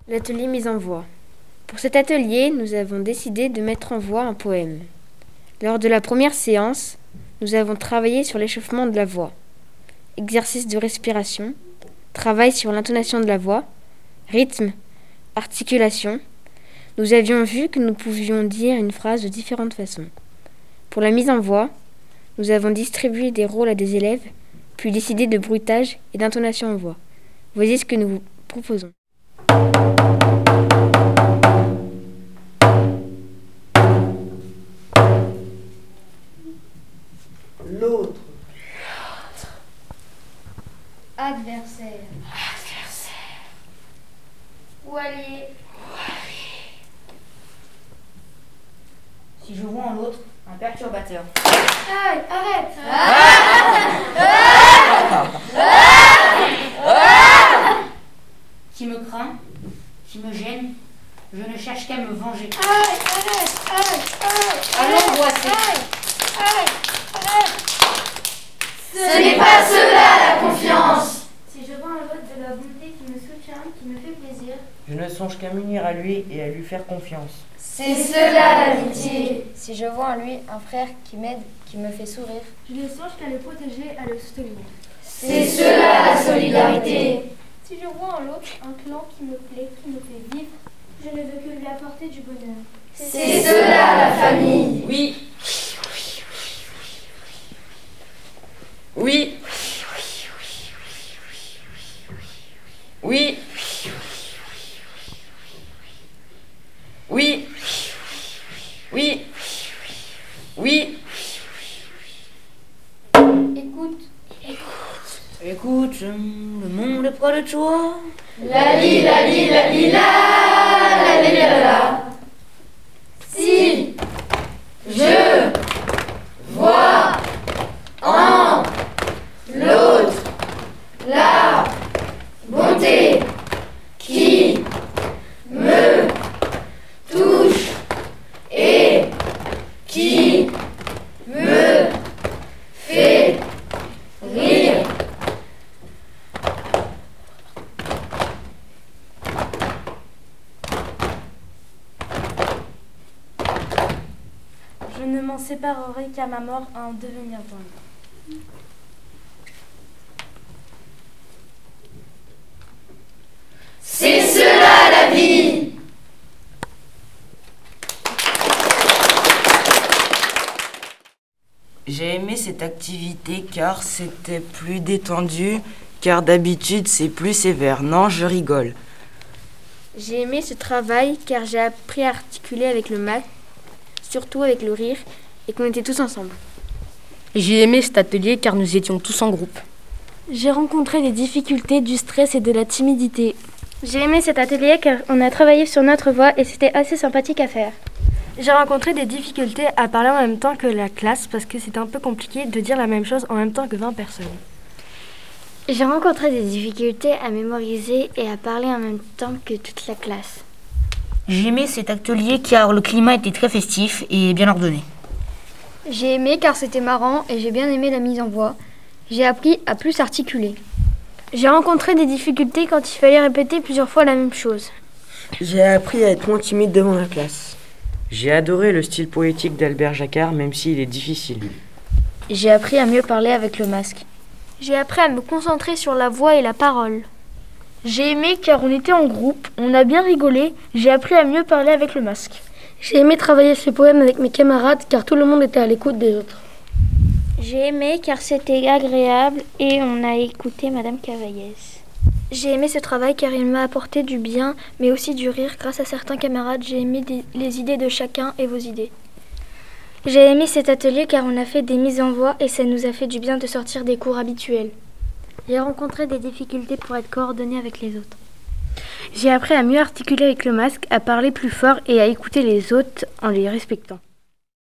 L'atelier mise en voix. Pour cet atelier, nous avons décidé de mettre en voix un poème. Lors de la première séance, nous avons travaillé sur l'échauffement de la voix, exercice de respiration, travail sur l'intonation de la voix, rythme, articulation. Nous avions vu que nous pouvions dire une phrase de différentes façons. Pour la mise en voix, nous avons distribué des rôles à des élèves, puis décidé de bruitage et d'intonation en voix. Voici ce que nous vous proposons. L'autre. Adversaire. Ou allié. Si je vois en l'autre un perturbateur. Aïe, arrête. Qui me craint, qui me gêne, je ne cherche qu'à me venger. Aïe, arrête. À l'angoissé. Ce n'est pas cela la confiance. Si je vois en l'autre de la bonté qui me soutient, qui me fait plaisir. Je ne songe qu'à m'unir à lui et à lui faire confiance. C'est cela l'amitié. Si je vois en lui un frère qui m'aide, qui me fait sourire. Je ne songe qu'à le protéger, à le soutenir. C'est cela la solidarité. Si je vois en l'autre un clan qui me plaît, qui me fait vivre, je ne veux que lui apporter du bonheur. C'est cela la famille. Oui. Oui. Oui. Oui. Oui. Oui. Écoute, le monde est près de toi. La li la li la li la la. Si je vois en l'autre la bonté qui me touche et qui me fait rire. Je ne m'en séparerai qu'à ma mort à en devenir bonne. C'est cela la vie. J'ai aimé cette activité car c'était plus détendu, car d'habitude c'est plus sévère. Non, je rigole. J'ai aimé ce travail car j'ai appris à articuler avec le masque, surtout avec le rire, et qu'on était tous ensemble. J'ai aimé cet atelier car nous étions tous en groupe. J'ai rencontré des difficultés, du stress et de la timidité. J'ai aimé cet atelier car on a travaillé sur notre voix et c'était assez sympathique à faire. J'ai rencontré des difficultés à parler en même temps que la classe parce que c'était un peu compliqué de dire la même chose en même temps que 20 personnes. J'ai rencontré des difficultés à mémoriser et à parler en même temps que toute la classe. J'ai aimé cet atelier car le climat était très festif et bien ordonné. J'ai aimé car c'était marrant et j'ai bien aimé la mise en voix. J'ai appris à plus articuler. J'ai rencontré des difficultés quand il fallait répéter plusieurs fois la même chose. J'ai appris à être moins timide devant la classe. J'ai adoré le style poétique d'Albert Jacquard, même s'il est difficile. J'ai appris à mieux parler avec le masque. J'ai appris à me concentrer sur la voix et la parole. J'ai aimé car on était en groupe, on a bien rigolé, j'ai appris à mieux parler avec le masque. J'ai aimé travailler ce poème avec mes camarades car tout le monde était à l'écoute des autres. J'ai aimé car c'était agréable et on a écouté Madame Cavaillès. J'ai aimé ce travail car il m'a apporté du bien, mais aussi du rire grâce à certains camarades. J'ai aimé les idées de chacun et vos idées. J'ai aimé cet atelier car on a fait des mises en voix et ça nous a fait du bien de sortir des cours habituels. J'ai rencontré des difficultés pour être coordonnée avec les autres. J'ai appris à mieux articuler avec le masque, à parler plus fort et à écouter les autres en les respectant.